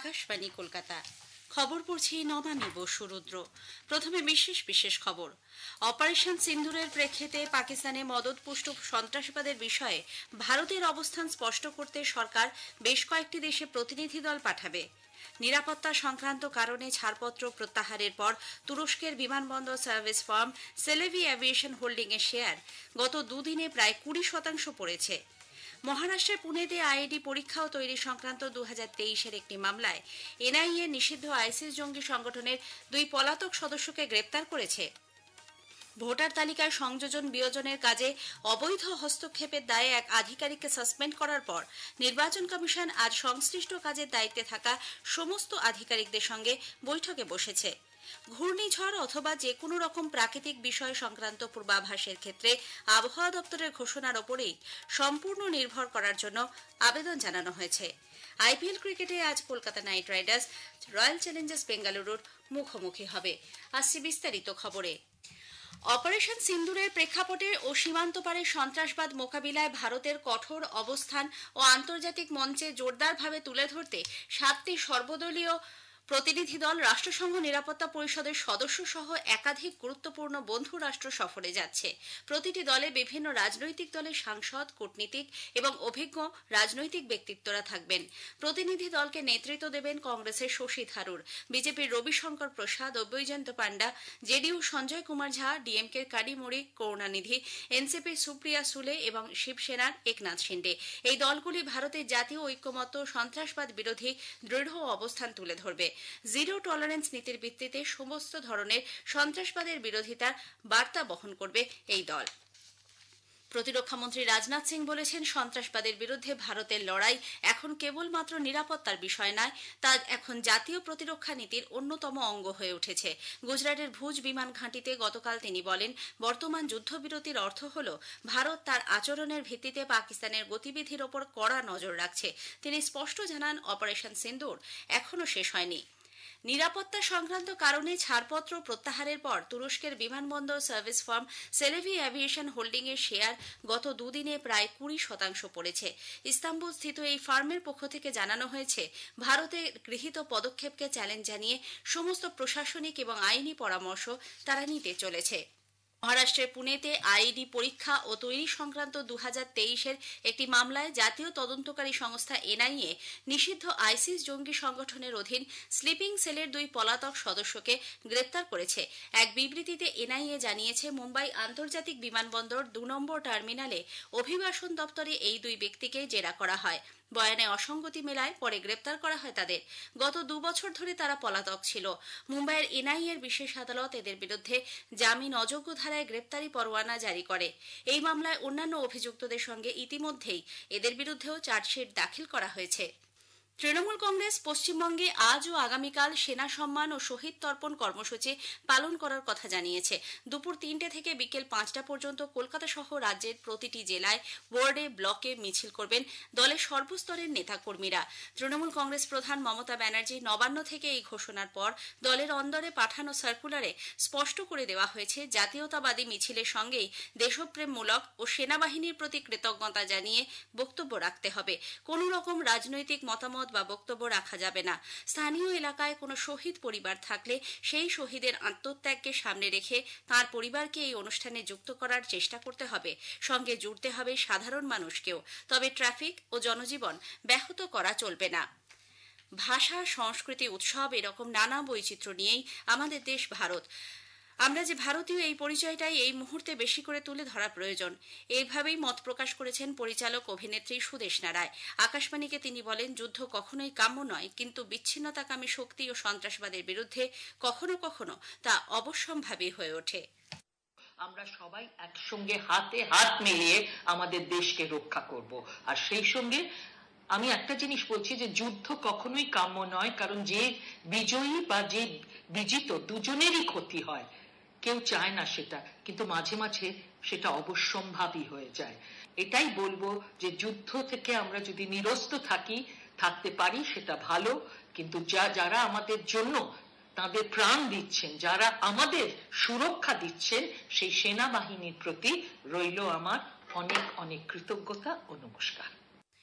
আকাশবাণী কলকাতা। খবর পড়ছি নমামি বসুরুদ্র। প্রথমে বিশেষ খবর। অপারেশন সিন্দুরের প্রেক্ষিতে পাকিস্তানে মদতপুষ্ট সন্ত্রাসবাদের বিষয়ে ভারতের অবস্থান স্পষ্ট করতে সরকার বেশ কয়েকটি দেশে প্রতিনিধি দল পাঠাবে। নিরাপত্তা সংক্রান্ত কারণে ছাড়পত্র প্রত্যাহারের পর তুরস্কের বিমানবন্দর service firm Celebi aviation holding এর শেয়ার গত দুদিনে প্রায় 20% পড়েছে। মহারাষ্ট্রের পুনেতে আইইডি পরীক্ষা ও তৈরি সংক্রান্ত 2023-এর একটি মামলায় এনআইএ নিষিদ্ধ আইসিস জঙ্গি সংগঠনের 2 পলাতক সদস্যকে গ্রেপ্তার করেছে। ভোটার তালিকায় সংযোজন বিয়োজনের কাজে অবৈধ হস্তক্ষেপের দায়ে এক আধিকারিককে সাসপেন্ড করার পর নির্বাচন কমিশন আজ সংশ্লিষ্ট কাজের দায়িত্বে থাকা সমস্ত আধিকারিকদের সঙ্গে বৈঠকে বসেছে। ঘূর্ণিঝড় অথবা যে কোনো রকম প্রাকৃতিক বিষয় সংক্রান্ত পূর্বাভাসের ক্ষেত্রে আবহাওয়া দপ্তরের ঘোষণার ওপরেই সম্পূর্ণ নির্ভর করার জন্য আবেদন জানানো হয়েছে। আইপিএল ক্রিকেটে আজ Kolkata Knight Riders Royal Challengers বেঙ্গালুরুর মুখোমুখি হবে। আসছে বিস্তারিত খবরে। অপারেশন সিন্দুরের প্রেক্ষাপটে ও সীমান্ত পারে সন্ত্রাসবাদ মোকাবিলায় ভারতের কঠোর অবস্থান ও আন্তর্জাতিক মঞ্চে জোরদারভাবে তুলে ধরতে 7টি সর্বদলীয় প্রতিনিধি দল রাষ্ট্রসংঘ নিরাপত্তা পরিষদের সদস্য সহ একাধিক গুরুত্বপূর্ণ বন্ধু রাষ্ট্র সফরে যাচ্ছে। প্রতিটি দলে বিভিন্ন রাজনৈতিক দলের সাংসদ, কূটনীতিক এবং অভিজ্ঞ রাজনৈতিক ব্যক্তিত্বরা থাকবেন। প্রতিনিধি দলকে নেতৃত্ব দেবেন কংগ্রেসের শশী থারুর, বিজেপির রবিশঙ্কর প্রসাদ ও বৈজয়ন্ত পান্ডা, জেডিইউ সঞ্জয় কুমার ঝা, ডিএমকের কারিমুরি করুণানিধি, এনসিপির সুপ্রিয়া সুলে এবং শিবসেনার একনাথ শিন্ডে। এই দলগুলি ভারতের জাতীয় ঐক্যমত্য, সন্ত্রাসবাদ বিরোধী দৃঢ় অবস্থান তুলে ধরবে। জিরো টলারেন্স নীতির ভিত্তিতে সমস্ত ধরনের সন্ত্রাসবাদের বিরোধিতার বার্তা বহন করবে এই দল। প্রতিরক্ষামন্ত্রী রাজনাথ সিং বলেছেন, সন্ত্রাসবাদের বিরুদ্ধে ভারতের লড়াই এখন কেবলমাত্র নিরাপত্তার বিষয় নয়, তা এখন জাতীয় প্রতিরক্ষা নীতির অন্যতম অঙ্গ হয়ে উঠেছে। গুজরাটের ভুজ বিমান ঘাঁটিতে গতকাল তিনি বলেন, বর্তমান যুদ্ধবিরতির অর্থ হল ভারত তার আচরণের ভিত্তিতে পাকিস্তানের গতিবিধির ওপর কড়া নজর রাখছে। তিনি স্পষ্ট জানান, অপারেশন সিন্দুর এখনও শেষ হয়নি। নিরাপত্তা সংক্রান্ত কারণে ছাড়পত্র প্রত্যাহারের পর তুরস্কের বিমানবন্দর service firm Celebi aviation holding এর শেয়ার গত দুদিনে প্রায় 20% পড়েছে। ইস্তাম্বুল স্থিত এই ফার্মের পক্ষ থেকে জানানো হয়েছে, ভারতে গৃহীত পদক্ষেপকে চ্যালেঞ্জ জানিয়ে সমস্ত প্রশাসনিক এবং আইনি পরামর্শ তারা নিতে চলেছে। মহারাষ্ট্রের পুনেতে আইইডি পরীক্ষা ও তৈরি সংক্রান্ত 2023-এর একটি মামলায় জাতীয় তদন্তকারী সংস্থা এনআইএ নিষিদ্ধ আইসিস জঙ্গি সংগঠনের অধীন স্লিপিং সেলের 2 পলাতক সদস্যকে গ্রেপ্তার করেছে। এক বিবৃতিতে এনআইএ জানিয়েছে, মুম্বাই আন্তর্জাতিক বিমানবন্দর 2 নম্বর টার্মিনালে অভিবাসন দপ্তরে এই 2 ব্যক্তিকে জেরা করা হয়। বয়ানে অসঙ্গতি মেলায় পরে গ্রেপ্তার করা হয় তাদের। গত 2 বছর ধরে তারা পলাতক ছিল। মুম্বাইয়ের এনআইএর বিশেষ আদালত এদের বিরুদ্ধে জামিন অযোগ্য ধারায় গ্রেপ্তারি পরোয়ানা জারি করে। এই মামলায় অন্যান্য অভিযুক্তদের সঙ্গে ইতিমধ্যেই এদের বিরুদ্ধেও চার্জশিট দাখিল করা হয়েছে। তৃণমূল কংগ্রেস পশ্চিমবঙ্গে আজ ও আগামীকাল সেনা সম্মান ও শহীদ তর্পণ কর্মসূচি পালন করার কথা জানিয়েছে। দুপুর 3টে থেকে বিকেল 5টা পর্যন্ত কলকাতা সহ রাজ্যের প্রতিটি জেলায়, ওয়ার্ডে, ব্লকে মিছিল করবেন দলের সর্বস্তরের নেতাকর্মীরা। তৃণমূল কংগ্রেস প্রধান মমতা ব্যানার্জি নবান্ন থেকে এই ঘোষণার পর দলের অন্দরে পাঠানো সার্কুলারে স্পষ্ট করে দেওয়া হয়েছে, জাতীয়তাবাদী মিছিলের সঙ্গেই দেশপ্রেমমূলক ও সেনাবাহিনীর প্রতি কৃতজ্ঞতা জানিয়ে বক্তব্য রাখতে হবে। কোনো রকম রাজনৈতিক মতামত বা বক্তব্য রাখা যাবে না। স্থানীয় এলাকায় কোনো শহীদ পরিবার থাকলে সেই শহীদের আত্মত্যাগকে সামনে রেখে তার পরিবারকে এই অনুষ্ঠানে যুক্ত করার চেষ্টা করতে হবে। সঙ্গে জুড়তে হবে সাধারণ মানুষকেও। তবে ট্রাফিক ও জনজীবন ব্যাহত করা চলবে না। ভাষা, সংস্কৃতি, উৎসব এরকম নানা বৈচিত্র্য নিয়েই আমাদের দেশ ভারত। আমরা যে ভারতীয়, এই পরিচয়টাই এই মুহূর্তে বেশি করে তুলে ধরা প্রয়োজন। এইভাবেই মত প্রকাশ করেছেন পরিচালক অভিনেত্রী সুদেষ্ণা রায়। আকাশবাণীকে তিনি বলেন, যুদ্ধ কখনোই কাম্য নয়, কিন্তু বিচ্ছিন্নতাকামী শক্তি ও সন্ত্রাসবাদের বিরুদ্ধে কখনো কখনো তা অবশ্যম্ভাবী হয়ে ওঠে। আমরা সবাই একসঙ্গে হাতে হাত মিলিয়ে আমাদের দেশকে রক্ষা করব। আর সেই সঙ্গে আমি একটা জিনিস বলছি, যে যুদ্ধ কখনোই কাম্য নয়, কারণ যে বিজয়ী বা যে বিজিত দুজনেরই ক্ষতি হয়। কেউ চায় না সেটা, কিন্তু মাঝে মাঝে সেটা অবশ্যম্ভাবী হয়ে যায়। এটাই বলবো যে যুদ্ধ থেকে আমরা যদি নিরস্ত থাকতে পারি সেটা ভালো, কিন্তু যারা আমাদের জন্য তাদের প্রাণ দিচ্ছেন, যারা আমাদের সুরক্ষা দিচ্ছেন, সেই সেনাবাহিনীর প্রতি রইল আমার অনেক অনেক কৃতজ্ঞতা ও নমস্কার।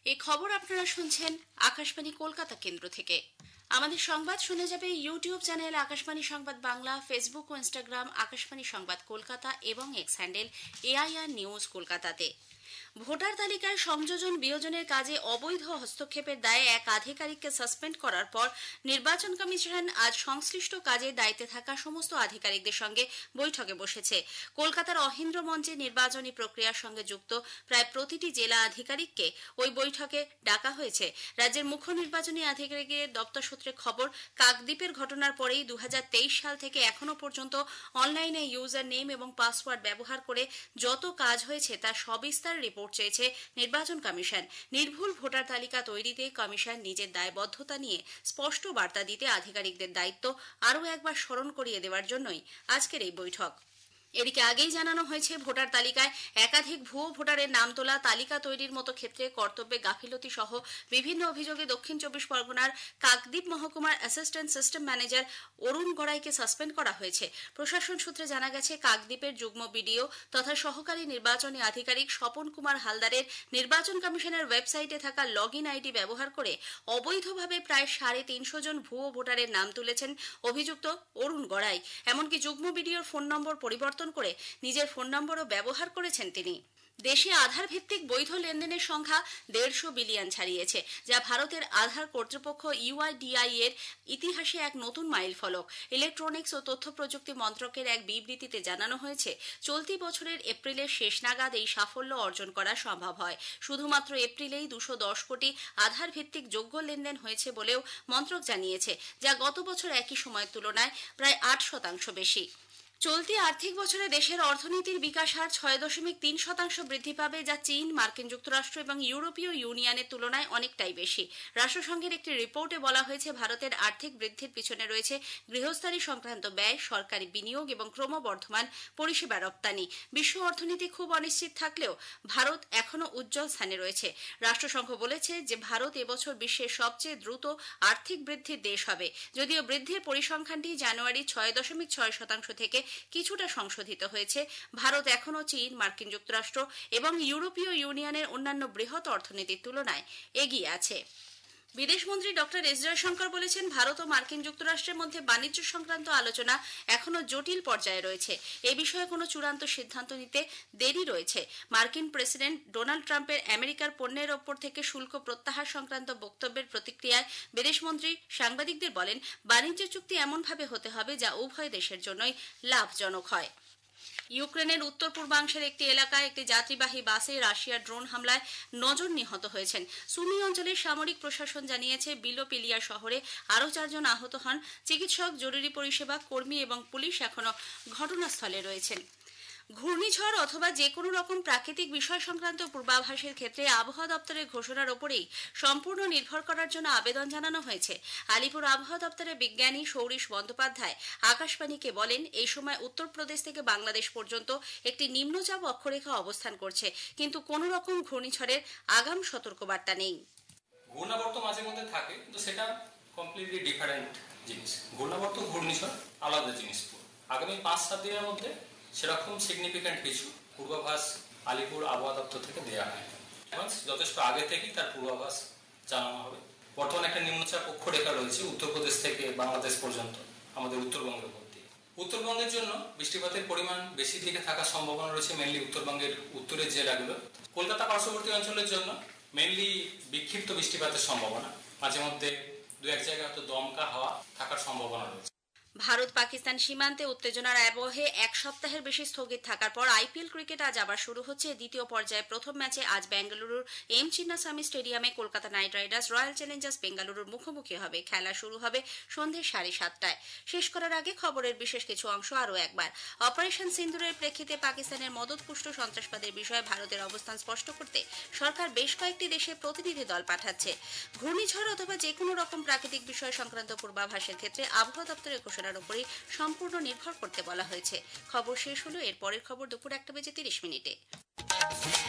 এই খবর আপনারা শুনছেন আকাশবাণী কলকাতা কেন্দ্র থেকে। আমাদের সংবাদ শোনা যাবে YouTube channel Akashvani Sangbad Bangla, Facebook ও ইনস্টাগ্রাম আকাশবাণী সংবাদ কলকাতা এবং এক্স হ্যান্ডেল AIR নিউজ কলকাতাতে। ভোটার তালিকায় সংযোজন বিয়োজনের কাজে অবৈধ হস্তক্ষেপের দায়ে এক আধিকারিককে সাসপেন্ড করার পর নির্বাচন কমিশন আজ সংশ্লিষ্ট কাজে দায়িত্বে থাকা সমস্ত আধিকারিকদের সঙ্গে বৈঠকে বসেছে। কলকাতার অহিন্দ্র মঞ্চে নির্বাচনী প্রক্রিয়ার সঙ্গে যুক্ত প্রায় প্রতিটি জেলা আধিকারিককে ওই বৈঠকে ডাকা হয়েছে। রাজ্যের মুখ্য নির্বাচনী আধিকারিকের দপ্তর সূত্রে খবর, কাকদ্বীপের ঘটনার পরেই 2023 সাল থেকে এখনো পর্যন্ত অনলাইনে ইউজার নেম এবং পাসওয়ার্ড ব্যবহার করে যত কাজ হয়েছে তার সবিস্তার রিপোর্ট চেয়েছে নির্বাচন কমিশন। নির্ভুল ভোটার তালিকা তৈরিতে কমিশন নিজের দায়বদ্ধতা নিয়ে স্পষ্ট বার্তা দিতে আধিকারিকদের দায়িত্ব আরও একবার স্মরণ করিয়ে দেওয়ার জন্যই আজকের এই বৈঠক। এদিকে আগেই জানানো হয়েছে, ভোটার তালিকায় একাধিক ভুয়ো ভোটারের নাম তোলা, তালিকা তৈরির মতো ক্ষেত্রে কর্তব্যে গাফিলতি সহ বিভিন্ন অভিযোগে দক্ষিণ 24 পরগনার কাকদ্বীপ মহকুমার অ্যাসিস্ট্যান্ট সিস্টেম ম্যানেজার অরুণ গড়াইকে সাসপেন্ড করা হয়েছে। প্রশাসন সূত্রে জানা গেছে, কাকদ্বীপের যুগ্ম বিডিও তথা সহকারী নির্বাচনী আধিকারিক স্বপন কুমার হালদারের নির্বাচন কমিশনের ওয়েবসাইটে থাকা লগইন আইডি ব্যবহার করে অবৈধভাবে প্রায় 350 জন ভুয়ো ভোটারের নাম তুলেছেন অভিযুক্ত অরুণ গড়াই। এমনকি যুগ্ম বিডিওর ফোন নম্বর পরিবর্তন করে নিজের ফোন নম্বরও ব্যবহার করেছেন তিনি। দেশে আধার ভিত্তিক বৈধ লেনদেনের সংখ্যা 150 বিলিয়ন ছাড়িয়েছে, যা ভারতের আধার কর্তৃপক্ষ UIDAI এর ইতিহাসে এক নতুন মাইলফলক। ইলেকট্রনিক্স ও তথ্য প্রযুক্তি মন্ত্রকের এক বিবৃতিতে জানানো হয়েছে, চলতি বছরের এপ্রিলের শেষ নাগাদ এই সাফল্য অর্জন করা সম্ভব হয়। শুধুমাত্র এপ্রিলেই 210 কোটি আধার ভিত্তিক যোগ্য লেনদেন হয়েছে বলেও মন্ত্রক জানিয়েছে, যা গত বছর একই সময়ের তুলনায় প্রায় 8% বেশি। চলতি আর্থিক বছরে দেশের অর্থনীতির বিকাশ হার 6.3% বৃদ্ধি পাবে, যা চীন, মার্কিন যুক্তরাষ্ট্র এবং ইউরোপীয় ইউনিয়নের তুলনায় অনেকটাই বেশি। রাষ্ট্রসংঘের একটি রিপোর্টে বলা হয়েছে, ভারতের আর্থিক বৃদ্ধির পিছনে রয়েছে গৃহস্থালী সংক্রান্ত ব্যয়, সরকারি বিনিয়োগ এবং ক্রমবর্ধমান পরিষেবা রপ্তানি। বিশ্ব অর্থনীতি খুব অনিশ্চিত থাকলেও ভারত এখনো উজ্জ্বল স্থানে রয়েছে। রাষ্ট্রসংঘ বলেছে যে ভারত এবছর বিশ্বের সবচেয়ে দ্রুত আর্থিক বৃদ্ধির দেশ হবে। যদিও বৃদ্ধির পরিসংখ্যানটি জানুয়ারি 6.6% থেকে কিছুটা সংশোধিত হয়েছে, ভারত এখনও চীন, মার্কিন যুক্তরাষ্ট্র এবং ইউরোপীয় ইউনিয়নের অন্যান্য বৃহৎ অর্থনীতির তুলনায় এগিয়ে আছে। বিদেশমন্ত্রী ডক্টর এস জয়শঙ্কর বলেছেন, ভারত ও মার্কিন যুক্তরাষ্ট্রের মধ্যে বাণিজ্য সংক্রান্ত আলোচনা এখনো জটিল পর্যায়ে রয়েছে। এ বিষয়ে কোনো চূড়ান্ত সিদ্ধান্ত নিতে দেরি রয়েছে। মার্কিন প্রেসিডেন্ট ডোনাল্ড ট্রাম্পের আমেরিকার পণ্যের ওপর থেকে শুল্ক প্রত্যাহার সংক্রান্ত বক্তব্যের প্রতিক্রিয়ায় বিদেশমন্ত্রী সাংবাদিকদের বলেন, বাণিজ্য চুক্তি এমনভাবে হতে হবে যা উভয় দেশের জন্যই লাভজনক হয়। ইউক্রেনের উত্তর পূর্বাংশের একটি এলাকায় একটি যাত্রীবাহী বাসে রাশিয়ার ড্রোন হামলায় 9 জন নিহত হয়েছেন। সুমি অঞ্চলের সামরিক প্রশাসন জানিয়েছে, বিলোপিলিয়া শহরে আরও 4 জন আহত হন। চিকিৎসক, জরুরি পরিষেবা কর্মী এবং পুলিশ এখনো ঘটনাস্থলে রয়েছেন। ঘূর্ণিঝড় অথবা যে কোনো রকম প্রাকৃতিক বিষয় সংক্রান্ত পূর্বাভাসের ক্ষেত্রে আবহাওয়া দপ্তরের ঘোষণার ওপরেই সম্পূর্ণ নির্ভর করার জন্য আবেদন জানানো হয়েছে। আলিপুর আবহাওয়া দপ্তরের বিজ্ঞানী সৌরিশ বন্দ্যোপাধ্যায় আকাশবাণীকে বলেন, এই সময় উত্তরপ্রদেশ থেকে বাংলাদেশ পর্যন্ত একটি নিম্নচাপ অক্ষরেখা অবস্থান করছে, কিন্তু কোনো রকম ঘূর্ণিঝড়ের আগাম সতর্কবার্তা নেই। ঘূর্ণাবর্ত মাঝে মধ্যে থাকে, কিন্তু সেটা কমপ্লিটলি ডিফারেন্ট জিনিস। ঘূর্ণাবর্ত ঘূর্ণিঝড় আলাদা জিনিস। আগামী 5-7 দিনের মধ্যে সেরকম সিগনিফিক্যান্ট কিছু পূর্বাভাস আলিপুর আবহাওয়া দপ্তর থেকে দেওয়া হয়। যথেষ্ট আগে থেকেই তার পূর্বাভাস জানানো হবে। বর্তমানে একটা নিম্নচাপ অক্ষরেখা রয়েছে উত্তরপ্রদেশ থেকে বাংলাদেশ পর্যন্ত আমাদের উত্তরবঙ্গের উপর দিয়ে। উত্তরবঙ্গের জন্য বৃষ্টিপাতের পরিমাণ বেশি দিকে থাকার সম্ভাবনা রয়েছে, মেনলি উত্তরবঙ্গের উত্তরের জেলাগুলো। কলকাতা পার্শ্ববর্তী অঞ্চলের জন্য মেনলি বিক্ষিপ্ত বৃষ্টিপাতের সম্ভাবনা, মাঝে মধ্যে 2-1 জায়গায় হয়তো দমকা হাওয়া থাকার সম্ভাবনা রয়েছে। ভারত পাকিস্তান সীমান্তে উত্তেজনার আবহে এক সপ্তাহের বেশি স্থগিত থাকার পর IPL ক্রিকেট আজ আবার শুরু হচ্ছে। দ্বিতীয় পর্যায়ে প্রথম ম্যাচে আজ বেঙ্গালুরুর এম চিন্নাস্বামী স্টেডিয়ামে Kolkata Knight Riders Royal Challengers বেঙ্গালুরুর মুখোমুখি হবে। খেলা শুরু হবে সন্ধ্যে 7:30টায়। শেষ করার আগে খবরের বিশেষ কিছু অংশ আরও একবার। অপারেশন সিন্দুরের প্রেক্ষিতে পাকিস্তানের মদতপুষ্ট সন্ত্রাসবাদের বিষয়ে ভারতের অবস্থান স্পষ্ট করতে সরকার বেশ কয়েকটি দেশে প্রতিনিধি দল পাঠাচ্ছে। ঘূর্ণিঝড় অথবা যে কোনো রকম প্রাকৃতিক বিষয় সংক্রান্ত পূর্বাভাসের ক্ষেত্রে আবহাওয়া দপ্তরের ঘোষণার উপরই সম্পূর্ণ নির্ভর করতে বলা হয়েছে। খবর শেষ হলো। এর পরের খবর দুপুর 1:30 মিনিটে।